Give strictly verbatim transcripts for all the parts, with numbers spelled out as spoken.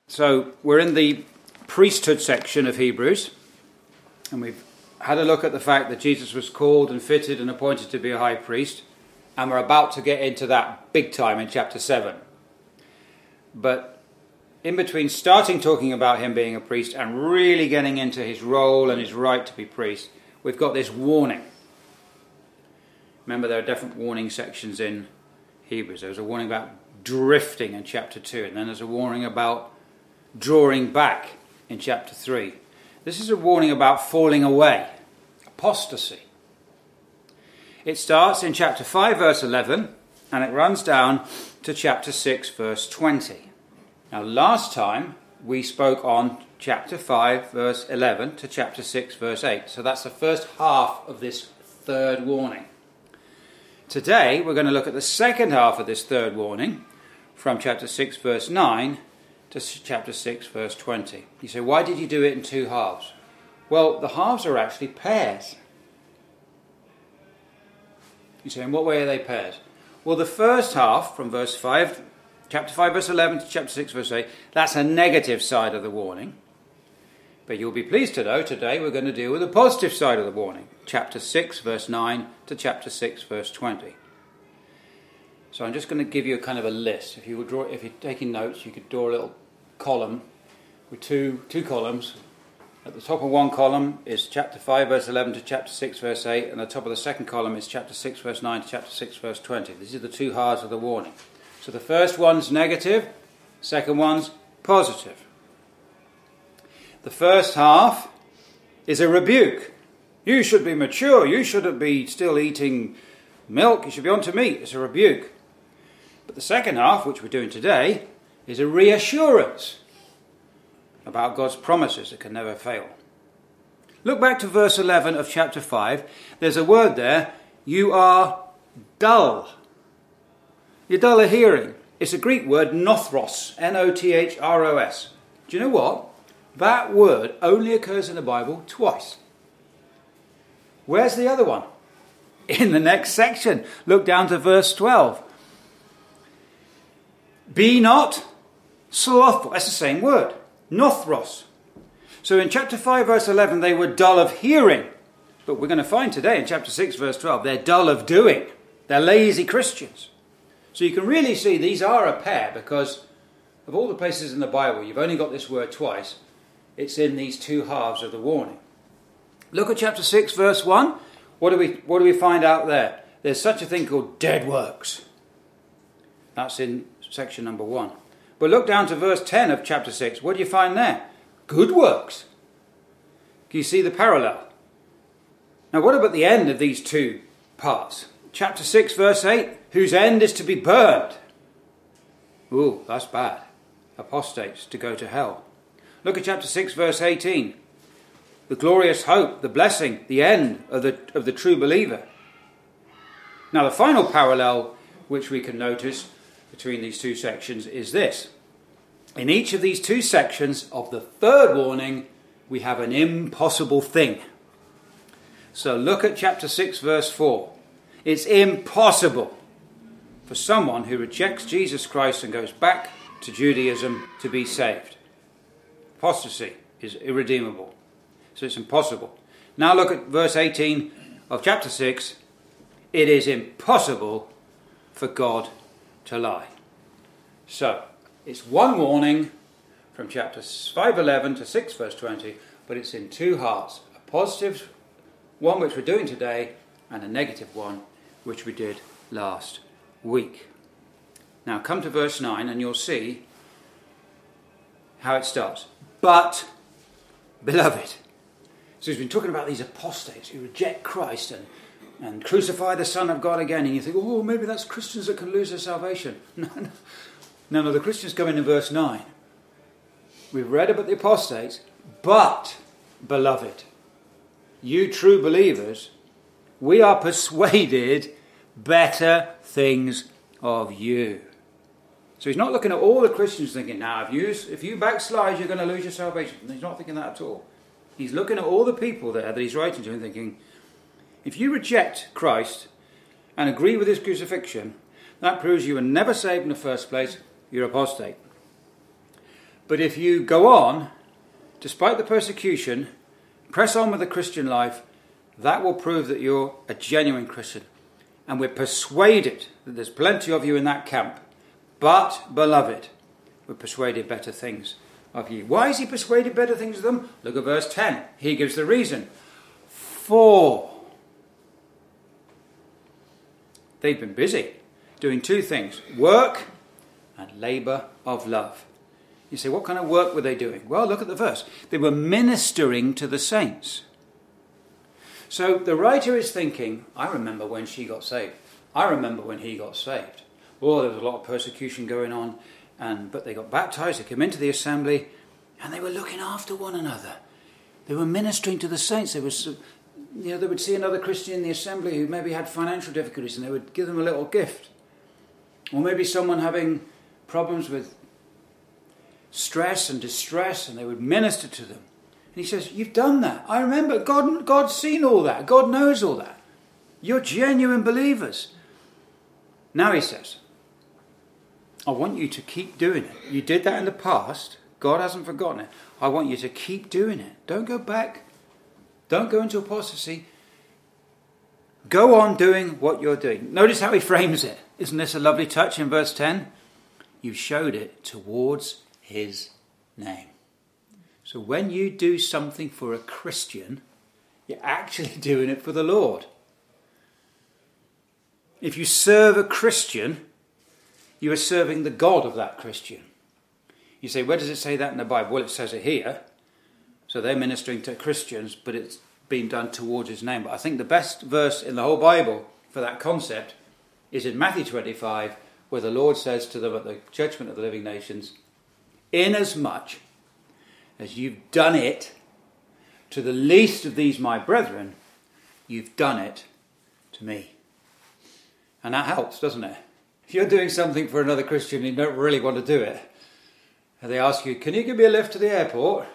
So we're in the priesthood section of Hebrews, and we've had a look at the fact that Jesus was called and fitted and appointed to be a high priest, and we're about to get into that big time in chapter seven. But in between starting talking about him being a priest and really getting into his role and his right to be priest, we've got this warning. Remember, there are different warning sections in Hebrews. There's a warning about drifting in chapter two, and then there's a warning about drawing back in chapter three. This is a warning about falling away, apostasy. It starts in chapter five, verse eleven, and it runs down to chapter six, verse twenty. Now, last time we spoke on chapter five, verse eleven to chapter six, verse eight. So that's the first half of this third warning. Today, we're going to look at the second half of this third warning from chapter six, verse nine to chapter six, verse twenty. You say, why did you do it in two halves? Well, the halves are actually pairs. You say, in what way are they pairs? Well, the first half, from verse five, chapter five, verse eleven to chapter six, verse eight, that's a negative side of the warning. But you'll be pleased to know today we're going to deal with the positive side of the warning. Chapter six, verse nine to chapter six, verse twenty. So I'm just going to give you a kind of a list. If you would draw, if you're taking notes, you could draw a little column with two two columns. At the top of one column is chapter five, verse eleven to chapter six, verse eight, and the top of the second column is chapter six, verse nine to chapter six, verse twenty. These are the two halves of the warning. So the first one's negative, second one's positive. The first half is a rebuke. You should be mature. You shouldn't be still eating milk. You should be on to meat. It's a rebuke. But the second half, which we're doing today, is a reassurance about God's promises that can never fail. Look back to verse eleven of chapter five. There's a word there. You are dull. You're dull of hearing. It's a Greek word, nothros, N O T H R O S. Do you know what? That word only occurs in the Bible twice. Where's the other one? In the next section. Look down to verse twelve. Be not slothful. That's the same word. Nothros. So in chapter five, verse eleven, they were dull of hearing. But we're going to find today in chapter six, verse twelve, they're dull of doing. They're lazy Christians. So you can really see these are a pair because of all the places in the Bible, you've only got this word twice. It's in these two halves of the warning. Look at chapter six, verse one. What do we, what do we find out there? There's such a thing called dead works. That's in section number one. But look down to verse ten of chapter six. What do you find there? Good works. Can you see the parallel? Now, what about the end of these two parts? Chapter six, verse eight, whose end is to be burned. Ooh, that's bad. Apostates to go to hell. Look at chapter six, verse eighteen. The glorious hope, the blessing, the end of the, of the true believer. Now, the final parallel which we can notice between these two sections is this. In each of these two sections of the third warning, we have an impossible thing. So look at chapter six, verse four. It's impossible for someone who rejects Jesus Christ and goes back to Judaism to be saved. Apostasy is irredeemable. So it's impossible. Now look at verse eighteen of chapter six. It is impossible for God to lie. So it's one warning from chapter five eleven to six verse twenty, but it's in two halves. A positive one which we're doing today and a negative one which we did last week. Now come to verse nine and you'll see how it starts. But, beloved. So he's been talking about these apostates who reject Christ and, and crucify the Son of God again. And you think, oh, maybe that's Christians that can lose their salvation. No, no. No, no, the Christians come in in verse nine. We've read about the apostates. But, beloved, you true believers, we are persuaded better things of you. So he's not looking at all the Christians thinking, now, if you, if you backslide, you're going to lose your salvation. He's not thinking that at all. He's looking at all the people there that he's writing to and thinking, if you reject Christ and agree with his crucifixion, that proves you were never saved in the first place. You're apostate. But if you go on, despite the persecution, press on with the Christian life, that will prove that you're a genuine Christian. And we're persuaded that there's plenty of you in that camp. But, beloved, we're persuaded better things of you. Why is he persuaded better things of them? Look at verse ten. He gives the reason. For they've been busy doing two things. Work and labour of love. You say, what kind of work were they doing? Well, look at the verse. They were ministering to the saints. So the writer is thinking, I remember when she got saved. I remember when he got saved. Oh, there was a lot of persecution going on, and but they got baptized, they came into the assembly, and they were looking after one another. They were ministering to the saints. They were, you know, they would see another Christian in the assembly who maybe had financial difficulties, and they would give them a little gift. Or maybe someone having problems with stress and distress, and they would minister to them. And he says, you've done that. I remember. God, God's seen all that. God knows all that. You're genuine believers. Now he says, I want you to keep doing it. You did that in the past. God hasn't forgotten it. I want you to keep doing it. Don't go back. Don't go into apostasy. Go on doing what you're doing. Notice how he frames it. Isn't this a lovely touch in verse ten? You showed it towards his name. So when you do something for a Christian, you're actually doing it for the Lord. If you serve a Christian, you are serving the God of that Christian. You say, where does it say that in the Bible? Well, it says it here. So they're ministering to Christians, but it's being done towards his name. But I think the best verse in the whole Bible for that concept is in Matthew twenty-five, where the Lord says to them at the judgment of the living nations, inasmuch as you've done it to the least of these my brethren, you've done it to me. And that helps, doesn't it? If you're doing something for another Christian and you don't really want to do it, and they ask you, can you give me a lift to the airport?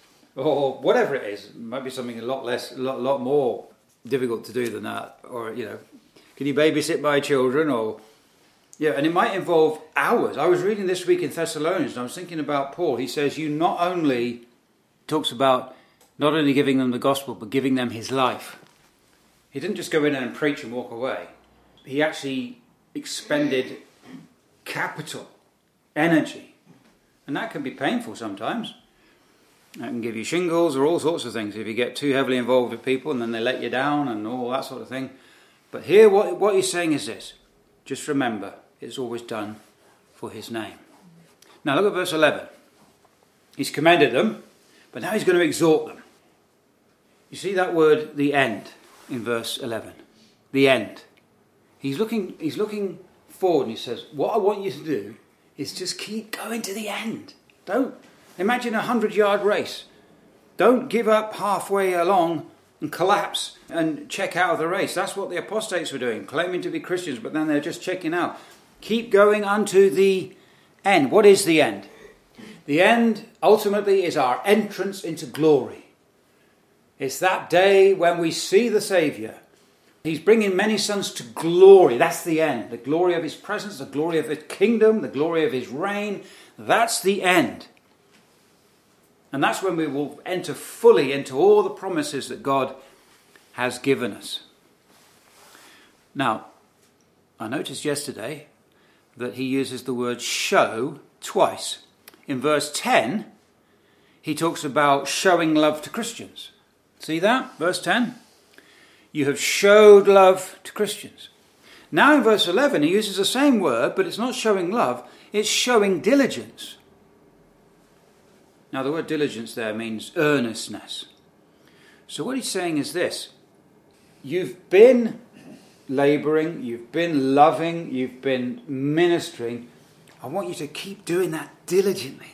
Or whatever it is, it might be something a lot less, a lot, lot more difficult to do than that. Or, you know, can you babysit my children? Or, yeah, and it might involve hours. I was reading this week in Thessalonians, and I was thinking about Paul. He says, you not only, talks about not only giving them the gospel, but giving them his life. He didn't just go in and preach and walk away. He actually expended capital, energy. And that can be painful sometimes. That can give you shingles or all sorts of things if you get too heavily involved with people and then they let you down and all that sort of thing. But here what, what he's saying is this. Just remember, it's always done for his name. Now look at verse eleven. He's commended them, but now he's going to exhort them. You see that word, the end, in verse eleven. The end. He's looking, he's looking forward and he says, what I want you to do is just keep going to the end. Don't imagine a hundred-yard race. Don't give up halfway along and collapse and check out of the race. That's what the apostates were doing, claiming to be Christians, but then they're just checking out. Keep going unto the end. What is the end? The end, ultimately, is our entrance into glory. It's that day when we see the Saviour. He's bringing many sons to glory. That's the end. The glory of his presence, the glory of his kingdom, the glory of his reign. That's the end. And that's when we will enter fully into all the promises that God has given us. Now, I noticed yesterday that he uses the word show twice. In verse ten, he talks about showing love to Christians. See that? Verse ten. You have showed love to Christians. Now in verse eleven, he uses the same word, but it's not showing love, it's showing diligence. Now the word diligence there means earnestness. So what he's saying is this. You've been labouring, you've been loving, you've been ministering. I want you to keep doing that diligently.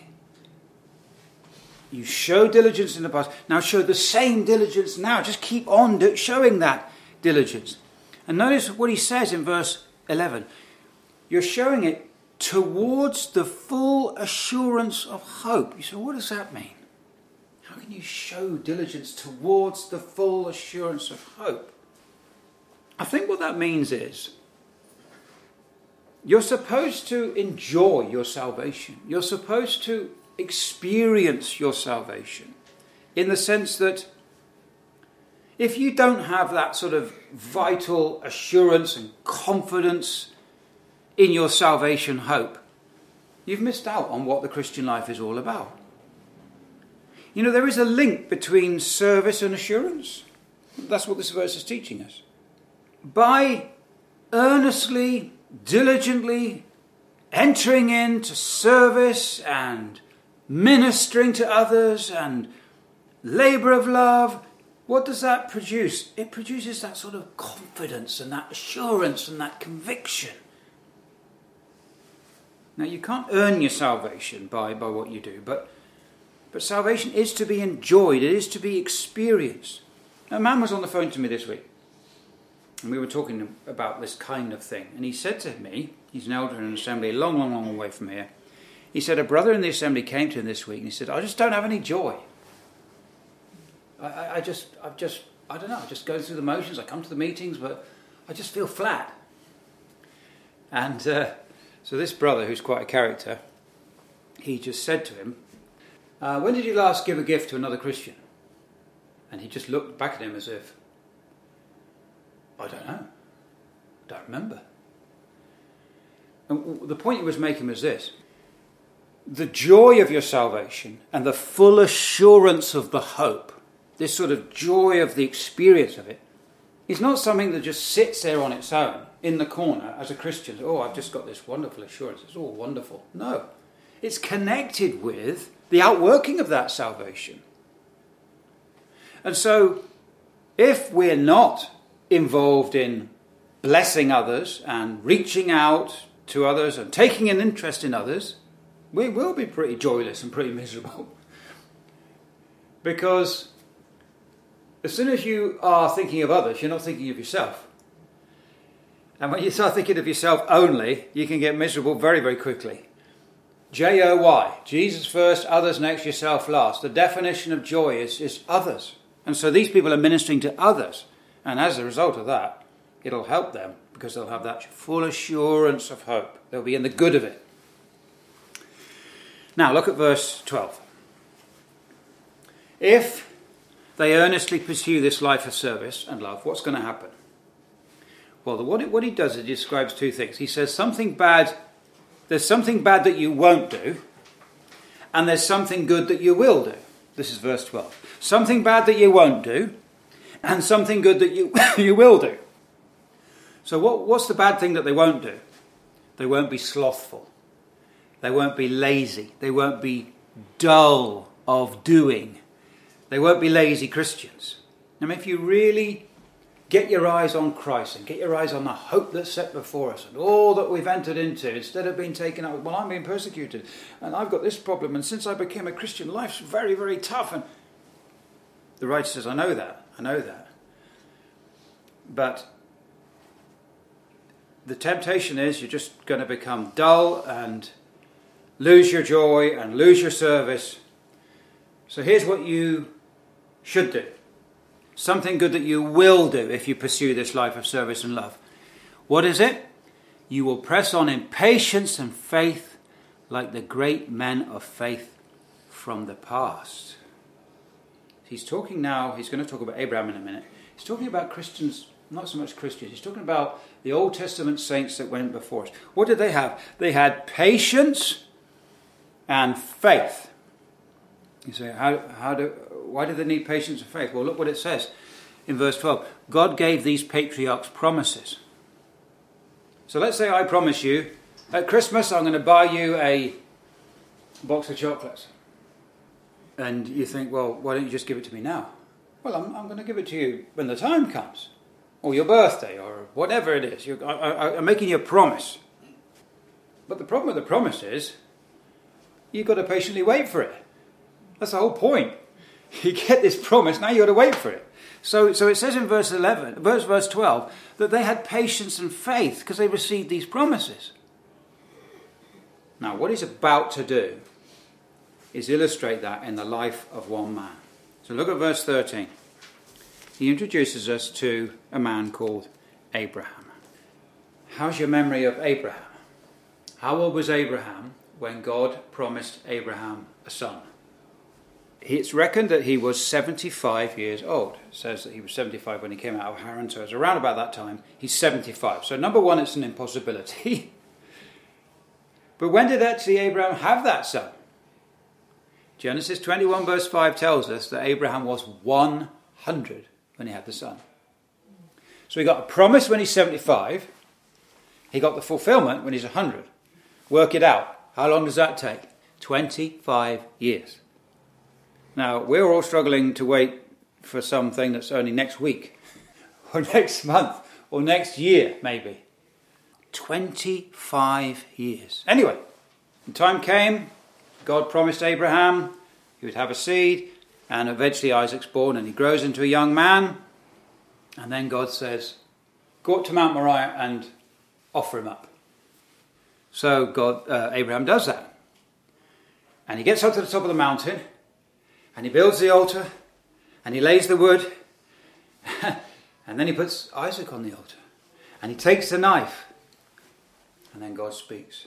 You show diligence in the past. Now show the same diligence now. Just keep on do- showing that diligence. And notice what he says in verse eleven. You're showing it towards the full assurance of hope. You say, what does that mean? How can you show diligence towards the full assurance of hope? I think what that means is you're supposed to enjoy your salvation. You're supposed to experience your salvation, in the sense that if you don't have that sort of vital assurance and confidence in your salvation hope, you've missed out on what the Christian life is all about. You know, there is a link between service and assurance. That's what this verse is teaching us. By earnestly, diligently entering into service and ministering to others and labour of love, what does that produce? It produces that sort of confidence and that assurance and that conviction. Now, you can't earn your salvation by, by what you do, but, but salvation is to be enjoyed. It is to be experienced. A man was on the phone to me this week, and we were talking about this kind of thing. And he said to me, he's an elder in an assembly a long, long, long way from here. He said, a brother in the assembly came to him this week, and he said, I just don't have any joy. I, I, I just, I've just, I don't know, I just go through the motions. I come to the meetings, but I just feel flat. And uh, so this brother, who's quite a character, he just said to him, uh, when did you last give a gift to another Christian? And he just looked back at him as if, I don't know, don't remember. And the point he was making was this: the joy of your salvation and the full assurance of the hope, this sort of joy of the experience of it, is not something that just sits there on its own in the corner as a Christian. Oh, I've just got this wonderful assurance. It's all wonderful. No. It's connected with the outworking of that salvation. And so, if we're not involved in blessing others and reaching out to others and taking an interest in others, we will be pretty joyless and pretty miserable. Because as soon as you are thinking of others, you're not thinking of yourself. And when you start thinking of yourself only, you can get miserable very, very quickly. J O Y, Jesus first, others next, yourself last. The definition of joy is, is others. And so these people are ministering to others. And as a result of that, it'll help them because they'll have that full assurance of hope. They'll be in the good of it. Now look at verse twelve. If they earnestly pursue this life of service and love, what's going to happen? Well, what, it, what he does is he describes two things. He says something bad, there's something bad that you won't do, and there's something good that you will do. This is verse twelve. Something bad that you won't do, and something good that you, you will do. So what, what's the bad thing that they won't do? They won't be slothful. They won't be lazy. They won't be dull of doing. They won't be lazy Christians. I mean, if you really get your eyes on Christ and get your eyes on the hope that's set before us and all that we've entered into, instead of being taken out, well, I'm being persecuted and I've got this problem, and since I became a Christian, life's very, very tough. And the writer says, I know that, I know that. But the temptation is you're just going to become dull and lose your joy and lose your service. So here's what you should do. Something good that you will do if you pursue this life of service and love. What is it? You will press on in patience and faith like the great men of faith from the past. He's talking now, he's going to talk about Abraham in a minute. He's talking about Christians, not so much Christians. He's talking about the Old Testament saints that went before us. What did they have? They had patience and faith. You say, how, how do, why do they need patience and faith? Well, look what it says in verse twelve. God gave these patriarchs promises. So let's say I promise you, at Christmas I'm going to buy you a box of chocolates. And you think, well, why don't you just give it to me now? Well, I'm, I'm going to give it to you when the time comes. Or your birthday, or whatever it is. You're, I, I, I'm making you a promise. But the problem with the promise is, you've got to patiently wait for it. That's the whole point. You get this promise, now you've got to wait for it. So, so it says in verse eleven, verse, verse twelve, that they had patience and faith because they received these promises. Now, what he's about to do is illustrate that in the life of one man. So look at verse thirteen. He introduces us to a man called Abraham. How's your memory of Abraham? How old was Abraham when God promised Abraham a son. It's reckoned that he was seventy-five years old. It says that he was seventy-five when he came out of Haran, so it's around about that time. He's seventy-five. So number one, it's an impossibility. But when did actually Abraham have that son? Genesis twenty-one verse five tells us that Abraham was one hundred when he had the son. So he got a promise when he's seventy-five. He got the fulfillment when he's one hundred. Work it out. How long does that take? twenty-five years. Now, we're all struggling to wait for something that's only next week, or next month, or next year, maybe. twenty-five years. Anyway, when time came, God promised Abraham he would have a seed, and eventually Isaac's born, and he grows into a young man. And then God says, go up to Mount Moriah and offer him up. So God, uh, Abraham does that. And he gets up to the top of the mountain, and he builds the altar, and he lays the wood, and then he puts Isaac on the altar, and he takes the knife, and then God speaks.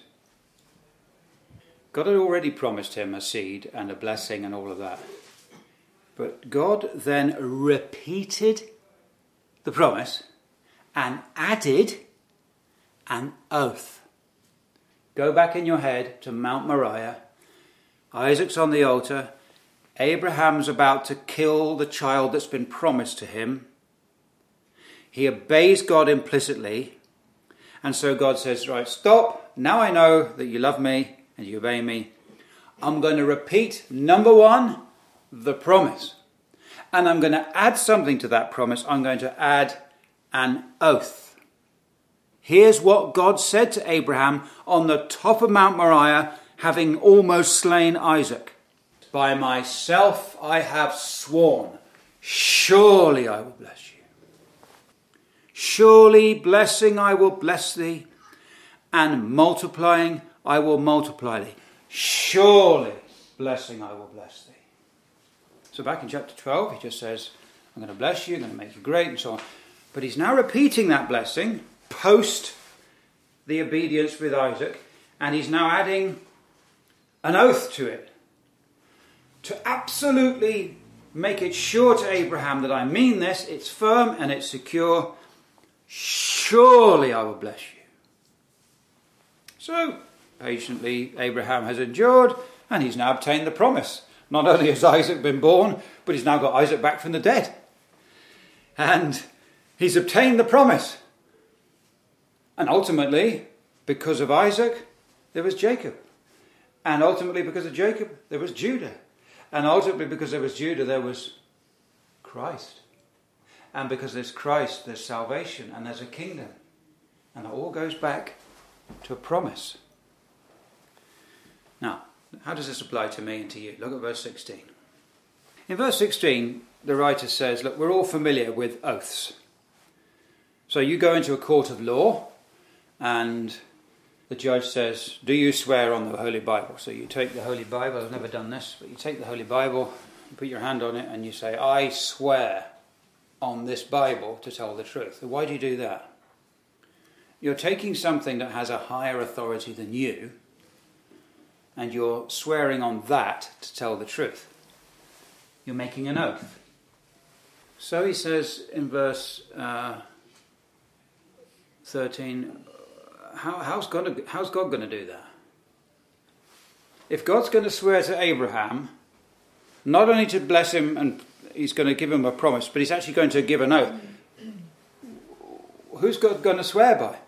God had already promised him a seed and a blessing and all of that. But God then repeated the promise and added an oath. Go back in your head to Mount Moriah. Isaac's on the altar. Abraham's about to kill the child that's been promised to him. He obeys God implicitly. And so God says, right, stop. Now I know that you love me and you obey me. I'm going to repeat, number one, the promise. And I'm going to add something to that promise. I'm going to add an oath. Here's what God said to Abraham on the top of Mount Moriah, having almost slain Isaac. By myself I have sworn, surely I will bless you. Surely blessing I will bless thee, and multiplying I will multiply thee. Surely blessing I will bless thee. So back in chapter twelve, he just says, I'm going to bless you, I'm going to make you great, and so on. But he's now repeating that blessing post the obedience with Isaac, and he's now adding an oath to it, to absolutely make it sure to Abraham that I mean this, it's firm and it's secure. Surely I will bless you. So, patiently Abraham has endured, and he's now obtained the promise. Not only has Isaac been born, but he's now got Isaac back from the dead. And he's obtained the promise. And ultimately, because of Isaac, there was Jacob. And ultimately, because of Jacob, there was Judah. And ultimately, because there was Judah, there was Christ. And because there's Christ, there's salvation and there's a kingdom. And it all goes back to a promise. Now, how does this apply to me and to you? Look at verse sixteen. In verse sixteen, the writer says, look, we're all familiar with oaths. So you go into a court of law, and the judge says, do you swear on the Holy Bible? So you take the Holy Bible. I've never done this, but you take the Holy Bible, you put your hand on it, and you say, I swear on this Bible to tell the truth. Why do you do that? You're taking something that has a higher authority than you, and you're swearing on that to tell the truth. You're making an oath. So he says in verse uh, thirteen, how, how's, God, how's God going to do that? If God's going to swear to Abraham, not only to bless him and he's going to give him a promise, but he's actually going to give an oath. Who's God going to swear by?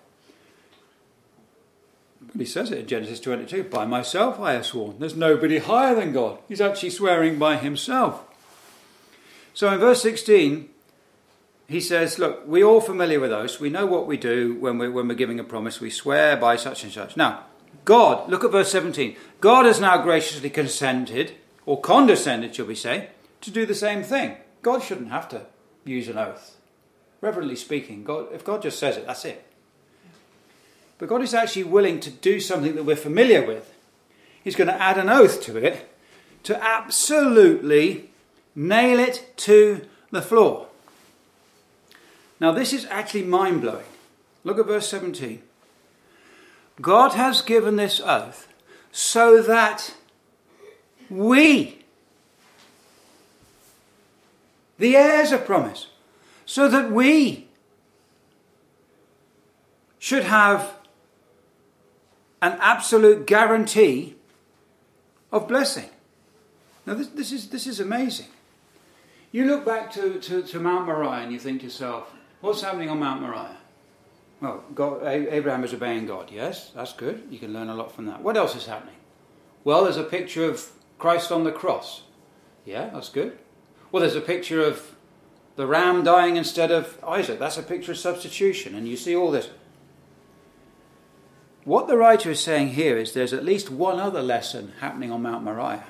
But he says it in Genesis twenty-two, by myself I have sworn. There's nobody higher than God. He's actually swearing by himself. So in verse sixteen, he says, look, we're all familiar with oaths. We know what we do when we're, when we're giving a promise. We swear by such and such. Now, God, look at verse seventeen. God has now graciously consented, or condescended, shall we say, to do the same thing. God shouldn't have to use an oath. Reverently speaking, God, if God just says it, that's it. But God is actually willing to do something that we're familiar with. He's going to add an oath to it to absolutely nail it to the floor. Now this is actually mind-blowing. Look at verse seventeen. God has given this oath so that we, the heirs of promise, so that we should have an absolute guarantee of blessing. Now this, this is this is amazing. You look back to, to, to Mount Moriah and you think to yourself, what's happening on Mount Moriah? Well, God, Abraham is obeying God. Yes, that's good. You can learn a lot from that. What else is happening? Well, there's a picture of Christ on the cross. Yeah, that's good. Well, there's a picture of the ram dying instead of Isaac. That's a picture of substitution. And you see all this. What the writer is saying here is there's at least one other lesson happening on Mount Moriah.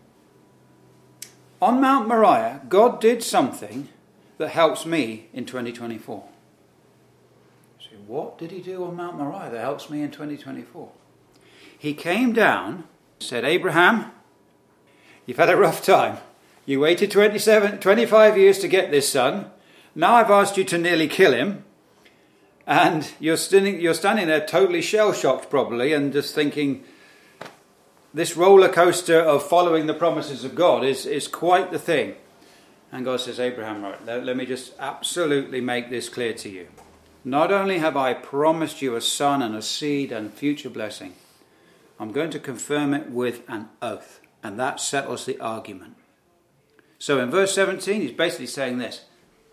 On Mount Moriah, God did something that helps me in twenty twenty-four. So what did he do on Mount Moriah that helps me in twenty twenty-four? He came down and said, Abraham, you've had a rough time. You waited twenty-seven, twenty-five years to get this son. Now I've asked you to nearly kill him. And you're standing, you're standing there totally shell-shocked probably and just thinking, this roller coaster of following the promises of God is, is quite the thing. And God says, Abraham, right, let, let me just absolutely make this clear to you. Not only have I promised you a son and a seed and future blessing, I'm going to confirm it with an oath. And that settles the argument. So in verse seventeen, he's basically saying this.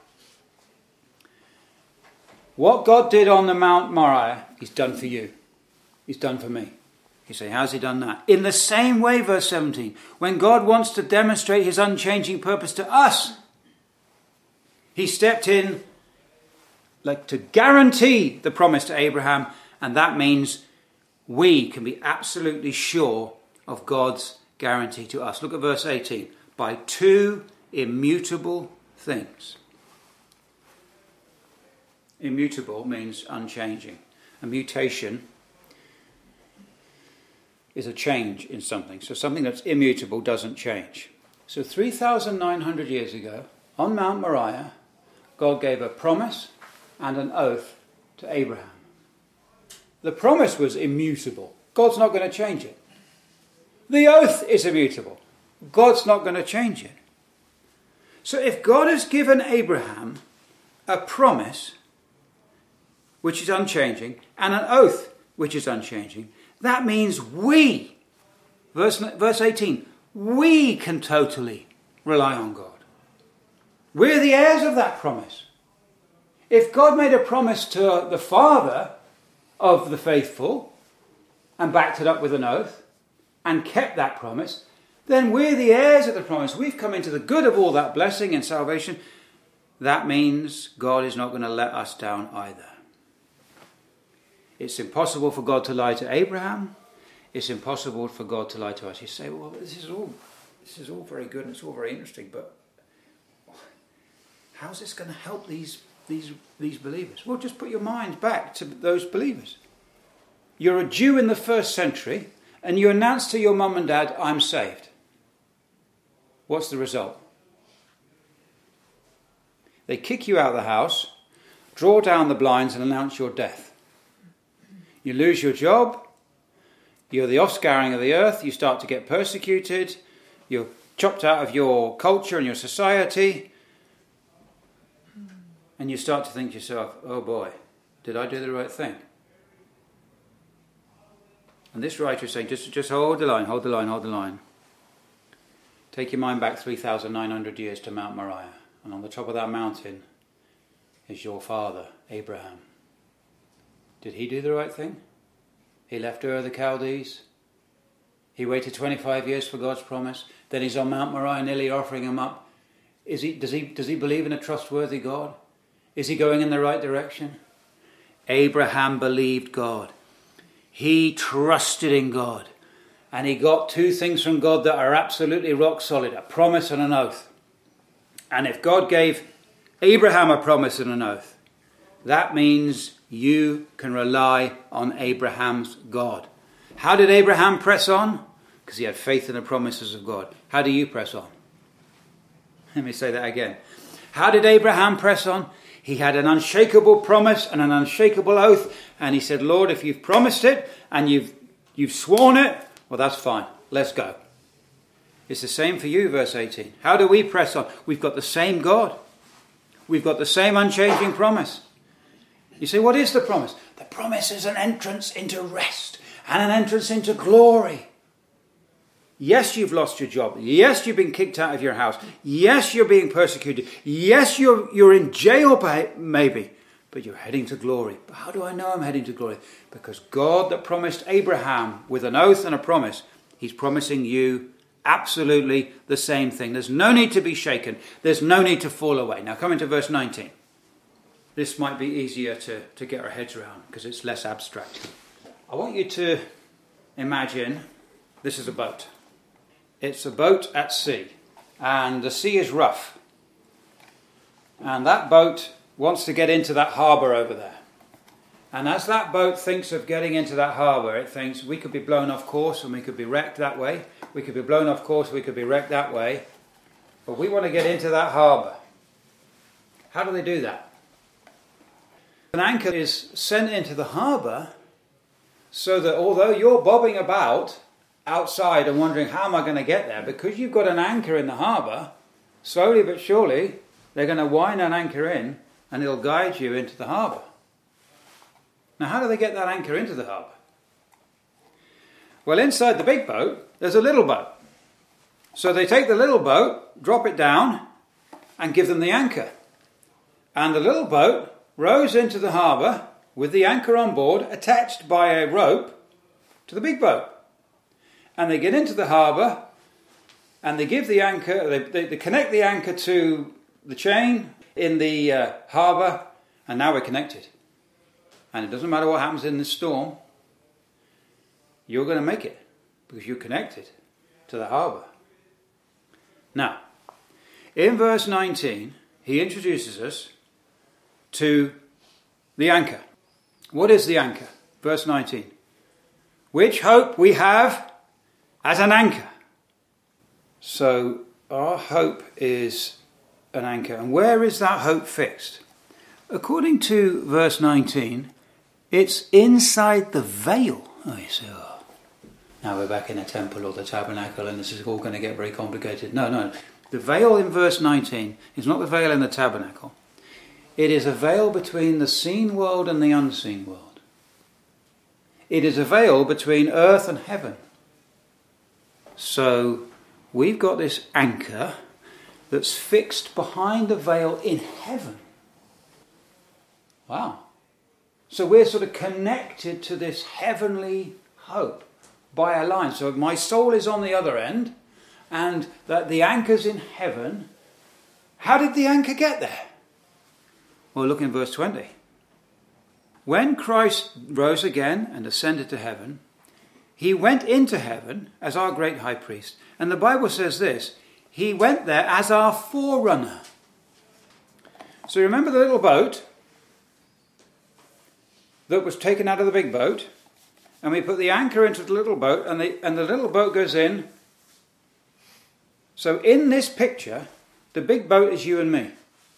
What God did on the Mount Moriah, he's done for you. He's done for me. You say, how's he done that? In the same way, verse seventeen, when God wants to demonstrate his unchanging purpose to us, he stepped in like to guarantee the promise to Abraham, and that means we can be absolutely sure of God's guarantee to us. Look at verse eighteen. By two immutable things. Immutable means unchanging. A mutation is a change in something. So something that's immutable doesn't change. So three thousand nine hundred years ago, on Mount Moriah, God gave a promise and an oath to Abraham. The promise was immutable. God's not going to change it. The oath is immutable. God's not going to change it. So if God has given Abraham a promise which is unchanging, and an oath which is unchanging, that means we, verse, verse eighteen, we can totally rely on God. We're the heirs of that promise. If God made a promise to the father of the faithful and backed it up with an oath and kept that promise, then we're the heirs of the promise. We've come into the good of all that blessing and salvation. That means God is not going to let us down either. It's impossible for God to lie to Abraham. It's impossible for God to lie to us. You say, well, this is all this is all very good and it's all very interesting, but how's this going to help these, these, these believers? Well, just put your mind back to those believers. You're a Jew in the first century and you announce to your mum and dad, I'm saved. What's the result? They kick you out of the house, draw down the blinds and announce your death. You lose your job, you're the offscouring of the earth, you start to get persecuted, you're chopped out of your culture and your society, and you start to think to yourself, oh boy, did I do the right thing? And this writer is saying, just, just hold the line, hold the line, hold the line. Take your mind back three thousand nine hundred years to Mount Moriah, and on the top of that mountain is your father, Abraham. Did he do the right thing? He left Ur of the Chaldees. He waited twenty-five years for God's promise. Then he's on Mount Moriah nearly offering him up. Is he, does he, does he believe in a trustworthy God? Is he going in the right direction? Abraham believed God. He trusted in God. And he got two things from God that are absolutely rock solid, a promise and an oath. And if God gave Abraham a promise and an oath, that means you can rely on Abraham's God. How did Abraham press on? Because he had faith in the promises of God. How do you press on? Let me say that again. How did Abraham press on? He had an unshakable promise and an unshakable oath. And he said, Lord, if you've promised it and you've, you've sworn it, Well, that's fine. Let's go. It's the same for you, verse eighteen. How do we press on? We've got the same God. We've got the same unchanging promise. You say, what is the promise? The promise is an entrance into rest and an entrance into glory. Yes, you've lost your job. Yes, you've been kicked out of your house. Yes, you're being persecuted. Yes, you're, you're in jail maybe. But you're heading to glory. But how do I know I'm heading to glory? Because God that promised Abraham with an oath and a promise, he's promising you absolutely the same thing. There's no need to be shaken. There's no need to fall away. Now coming to verse nineteen. This might be easier to, to get our heads around because it's less abstract. I want you to imagine this is a boat. It's a boat at sea. And the sea is rough. And that boat wants to get into that harbour over there. And as that boat thinks of getting into that harbour, it thinks we could be blown off course and we could be wrecked that way. We could be blown off course, we could be wrecked that way. But we want to get into that harbour. How do they do that? An anchor is sent into the harbour so that although you're bobbing about outside and wondering how am I going to get there, because you've got an anchor in the harbour, slowly but surely they're going to wind an anchor in and it'll guide you into the harbour. Now how do they get that anchor into the harbour? Well, inside the big boat there's a little boat. So they take the little boat, drop it down and give them the anchor. And the little boat rows into the harbour with the anchor on board attached by a rope to the big boat. And they get into the harbour and they give the anchor, they, they, they connect the anchor to the chain in the uh, harbour, and now we're connected. And it doesn't matter what happens in this storm, you're going to make it because you're connected to the harbour. Now, in verse nineteen, he introduces us to the anchor. What is the anchor? Verse nineteen. Which hope we have as an anchor. So our hope is an anchor. And where is that hope fixed? According to verse nineteen, it's inside the veil. Oh, you say, oh, now we're back in a temple or the tabernacle and this is all going to get very complicated. No, no. The veil in verse nineteen is not the veil in the tabernacle. It is a veil between the seen world and the unseen world. It is a veil between earth and heaven. So we've got this anchor that's fixed behind the veil in heaven. Wow. So we're sort of connected to this heavenly hope by a line. So my soul is on the other end and that the anchor's in heaven. How did the anchor get there? Well, look in verse twenty. When Christ rose again and ascended to heaven, he went into heaven as our great high priest. And the Bible says this, he went there as our forerunner. So remember the little boat that was taken out of the big boat, and we put the anchor into the little boat, and the, and the little boat goes in. So in this picture, the big boat is you and me.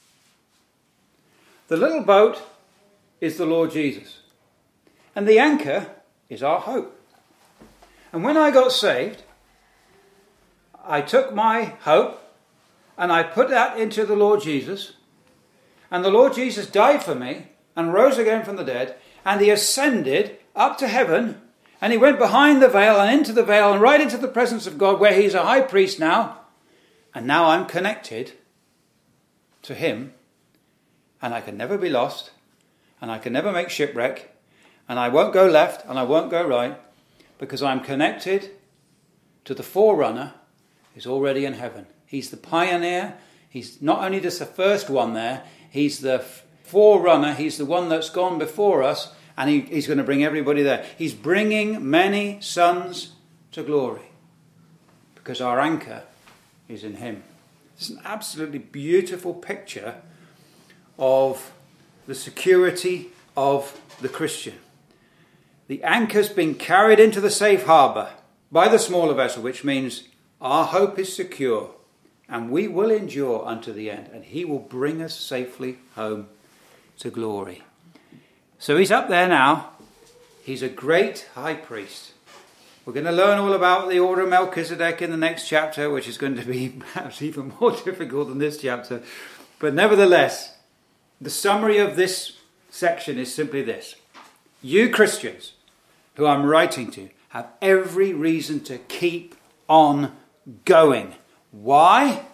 The little boat is the Lord Jesus. And the anchor is our hope. And when I got saved, I took my hope and I put that into the Lord Jesus. And the Lord Jesus died for me and rose again from the dead. And he ascended up to heaven. And he went behind the veil and into the veil and right into the presence of God where he's a high priest now. And now I'm connected to him. And I can never be lost, and I can never make shipwreck, and I won't go left, and I won't go right, because I'm connected to the forerunner who's already in heaven. He's the pioneer. He's not only just the first one there, he's the forerunner. He's the one that's gone before us, and he, he's going to bring everybody there. He's bringing many sons to glory, because our anchor is in him. It's an absolutely beautiful picture of the security of the Christian. The anchor's been carried into the safe harbour by the smaller vessel, which means our hope is secure and we will endure unto the end, and he will bring us safely home to glory. So he's up there now. He's a great high priest. We're going to learn all about the order of Melchizedek in the next chapter, which is going to be perhaps even more difficult than this chapter. But nevertheless, the summary of this section is simply this. You Christians, who I'm writing to, have every reason to keep on going. Why?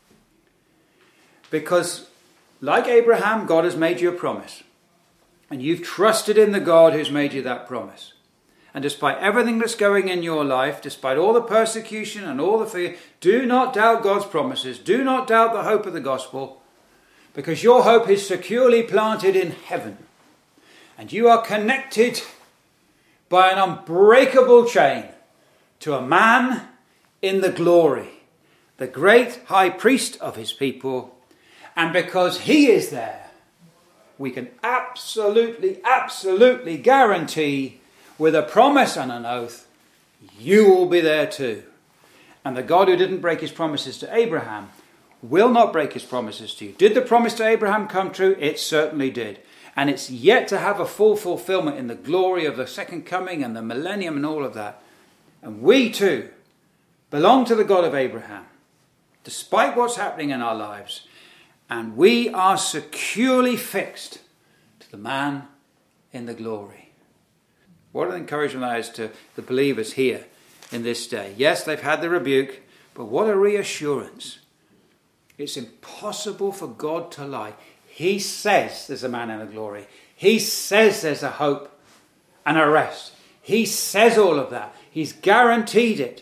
Because, like Abraham, God has made you a promise. And you've trusted in the God who's made you that promise. And despite everything that's going in your life, despite all the persecution and all the fear, do not doubt God's promises. Do not doubt the hope of the gospel, because your hope is securely planted in heaven. And you are connected by an unbreakable chain to a man in the glory, the great high priest of his people. And because he is there, we can absolutely, absolutely guarantee with a promise and an oath, you will be there too. And the God who didn't break his promises to Abraham will not break his promises to you. Did the promise to Abraham come true? It certainly did. And it's yet to have a full fulfillment in the glory of the second coming and the millennium and all of that. And we too belong to the God of Abraham, despite what's happening in our lives. And we are securely fixed to the man in the glory. What an encouragement that is to the believers here in this day. Yes, they've had the rebuke, but what a reassurance. It's impossible for God to lie. He says there's a man in the glory. He says there's a hope and a rest. He says all of that. He's guaranteed it.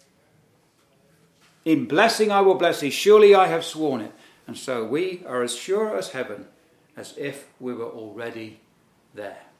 In blessing I will bless thee. Surely I have sworn it. And so we are as sure as heaven as if we were already there.